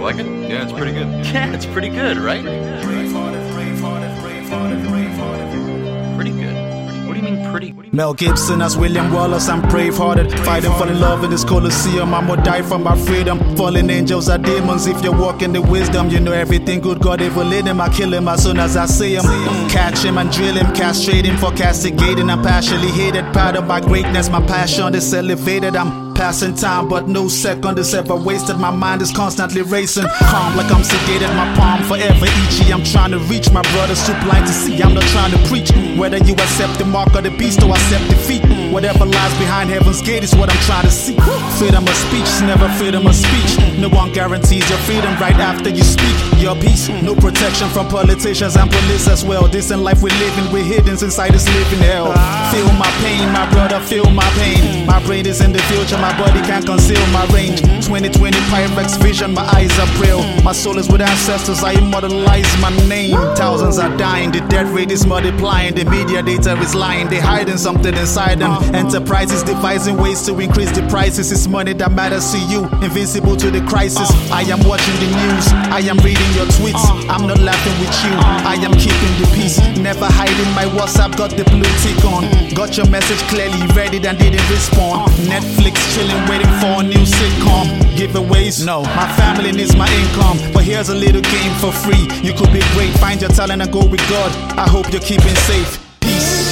like it? Yeah, it's pretty good. Yeah, it's pretty good, right? Pretty good. What do you mean pretty? Mel Gibson as William Wallace, I'm brave-hearted. Fighting for the love in this Colosseum. I'm gonna die for my freedom. Fallen angels are demons. If you're walking the wisdom, you know everything good God ever lit him. I kill him as soon as I see him. Catch him and drill him, castrate him for castigating. I'm passionately hated, proud of my greatness. My passion is elevated. I'm passing time, but no second is ever wasted. My mind is constantly racing, calm like I'm sedated. My palm forever itchy. I'm trying to reach my brothers too blind to see. I'm not trying to preach. Whether you accept the mark of the beast or accept defeat, whatever lies behind heaven's gate is what I'm trying to see. Freedom of speech, never freedom of speech. No one guarantees your freedom right after you speak your peace. No protection from politicians and police as well. This in life we're living, we're hidden inside this living hell. Feel my pain, my brother, feel my pain. My brain is in the future, my body can't conceal my range. 2020 Pyrex vision, my eyes are pale. My soul is with ancestors, I immortalize my name. Thousands are dying, the death rate is multiplying. The media data is lying, they hiding something inside them. Enterprises devising ways to increase the prices. It's money that matters to you, invincible to the crisis. I am watching the news, I am reading your tweets. I'm not laughing with you, I am keeping the peace. Never hiding my WhatsApp, got the blue tick on. Got your message clearly, read it and didn't respond. Netflix chilling, waiting for a new sitcom. Giveaways, no, my family needs my income. But here's a little game for free. You could be great, find your talent and go with God. I hope you're keeping safe. Peace.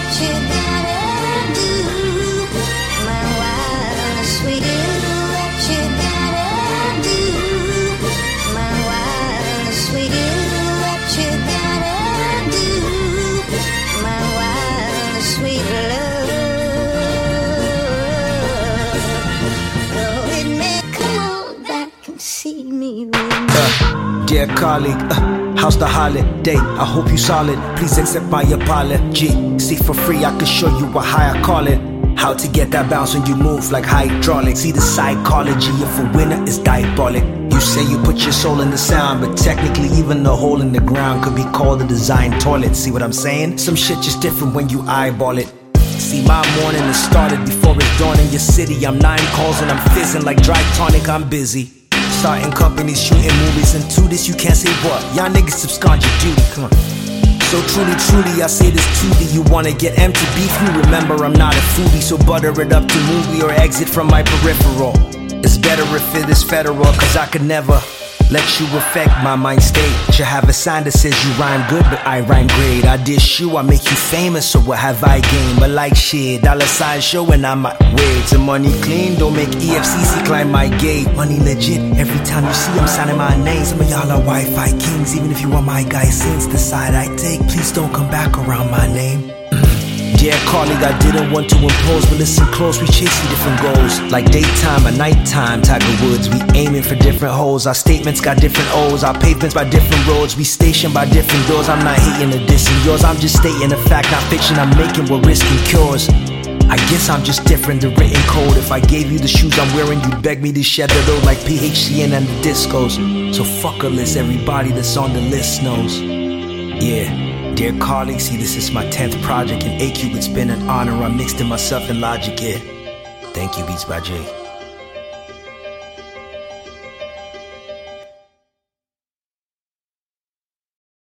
Dear colleague, how's the holiday? I hope you solid. Please accept my apology. See, for free I could show you a higher calling. How to get that bounce when you move like hydraulics. See the psychology of a winner is diabolic. You say you put your soul in the sound, but technically even the hole in the ground could be called a design toilet. See what I'm saying? Some shit just different when you eyeball it. See, my morning has started before it's dawn in your city. I'm 9 calls and I'm fizzing like dry tonic, I'm busy. Starting companies, shooting movies, and to this you can't say what. Y'all niggas abscond your duty, come on. So truly, I say this to thee. You wanna get empty beef, you remember I'm not a foodie. So butter it up to movie or exit from my peripheral. It's better if it is federal, cause I could never let you affect my mind state. Should have a sign that says you rhyme good, but I rhyme great. I dish you, I make you famous, so what have I gained? But like shit, dollar sign showing I'm my way to money clean. Don't make EFCC climb my gate. Money legit, every time you see I'm signing my name. Some of y'all are Wi-Fi kings, even if you are my guy since the side I take. Please don't come back around my name. Dear colleague, I didn't want to impose, but listen close, we chasing different goals. Like daytime or nighttime, Tiger Woods, we aiming for different holes. Our statements got different O's, our pavements by different roads. We stationed by different doors, I'm not hating or dissing yours. I'm just stating a fact, not fiction, I'm making what risking cures. I guess I'm just different, the written code. If I gave you the shoes I'm wearing, you'd beg me to shed the load like PHCN and the discos. So fuck a list, everybody that's on the list knows. Yeah. Dear colleagues, see this is my 10th project in AQ. It's been an honor, I'm mixed in myself and Logic, yeah. Thank you, Beats by Jay.